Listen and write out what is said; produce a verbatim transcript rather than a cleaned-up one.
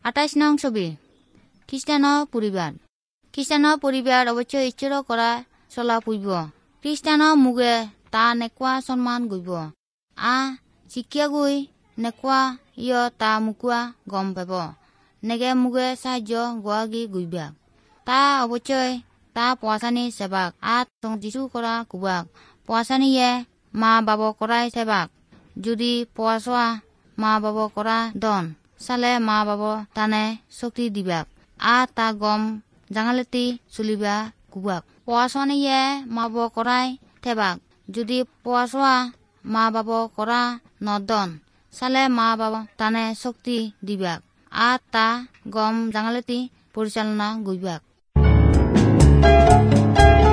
আঠাইশ নং ছবি খ্ৰীষ্টানৰ পৰিবাৰ। খ্ৰীষ্টানৰ পৰিবাৰ অৱশ্যে ঈশ্বৰৰ কৰা চলা পুইব। খ্ৰীষ্টানৰ মুগে তা নেকুৱা সন্মান গইব। আ শিক্ষা গৈ নেকুৱা ইয় তা মুকুৱা গম পাব। নেগে মুগে সাহায্য গোৱাগি গইবা। তা অৱশ্যে তা পৱাচানি সেবাক আত যিচু কৰা কুবাক। পৱাচানিয়ে মা বাব কৰাই সেবাক। যদি পৱাচোৱা মা বাব কৰা দন চালে মা বাব তানে শক্তি দিবাক। আ তা গম জাঙালেতি চলিবা কুবাক। পৱাচনিয়ে মা বাব কৰাই থেবাক। যদি পৱাচোৱা মা বাব কৰা নদন চালে মা বাব তানে শক্তি দিবাক। আ তা গম জাঙালেতি পৰিচালনা গইবাক।